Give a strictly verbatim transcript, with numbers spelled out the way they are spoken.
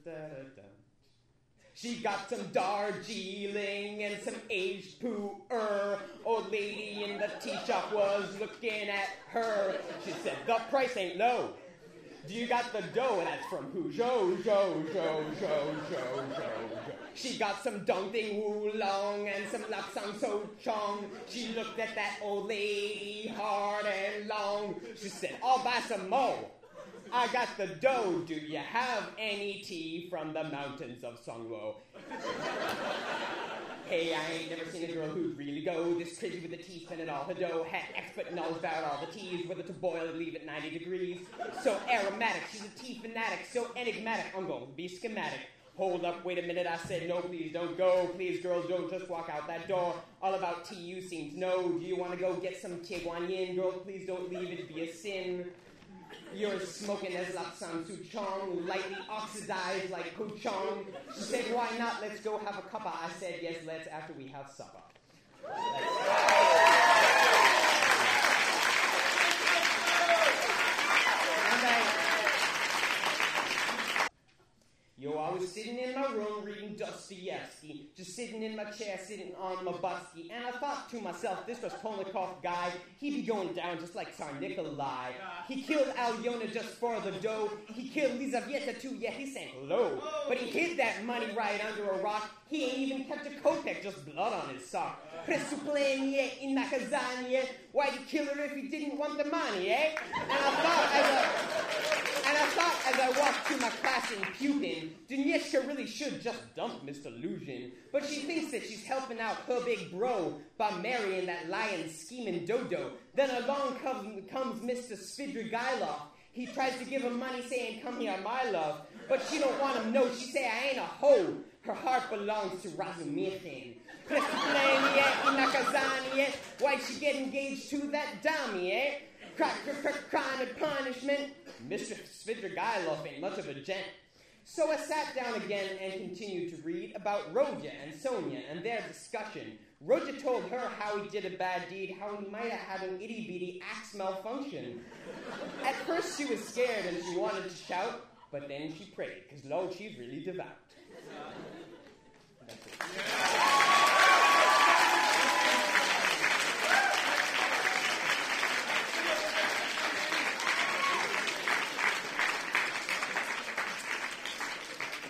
Da-da-da-da. She got some Darjeeling and some aged poo-er. Old lady in the tea shop was looking at her. She said, the price ain't low. Do you got the dough? And that's from who? Zhou, zhou, zhou, zhou, zhou, zhou, zhou. She got some Dongting Wulong and some Lapsang So Chong. She looked at that old lady hard and long. She said, I'll buy some mo. I got the dough. Do you have any tea from the mountains of Songwo? Hey, I ain't never seen a girl who'd really go this crazy with the tea, spend it all. Her dough had expert knowledge about all the teas, whether to boil and leave at ninety degrees. So aromatic, she's a tea fanatic, so enigmatic. I'm going to be schematic. Hold up, wait a minute, I said, no, please don't go. Please, girls, don't just walk out that door. All about tea you seem to know. Do you want to go get some Tie Guan Yin? Girls, please don't leave, it'd be a sin. You're smoking as Lapsang Su Chong, lightly oxidized like Pu Chong. She said, why not? Let's go have a cuppa. I said, yes, let's after we have supper. Yo, I was sitting in my room reading Dostoevsky, just sitting in my chair, sitting on my busty, and I thought to myself, this Raskolnikov guy, he be going down just like Tsar Nikolai. He killed Alyona just for the dough. He killed Lizaveta too, yeah, he sank low. But he hid that money right under a rock. He ain't even kept a kopeck, just blood on his sock. Presuplenie in nakazanie. Why'd he kill her if he didn't want the money, eh? And I thought as a, and I thought as I walked to my class in Pupin, Duneshka really should just dump Mister Luzhin. But she thinks that she's helping out her big bro by marrying that lion scheming dodo. Then along comes, comes Mister Svidrigailov. He tries to give her money saying, come here, my love. But she don't want him, no. She say, I ain't a hoe. Her heart belongs to Razumirkin. Why'd she get engaged to that dummy, eh? Crime and punishment. Mister Svidrigailov ain't much of a gent. So I sat down again and continued to read about Rodya and Sonia and their discussion. Rodya told her how he did a bad deed, how he might have had an itty-bitty axe malfunction. At first she was scared and she wanted to shout, but then she prayed, because Lord, she's really devout.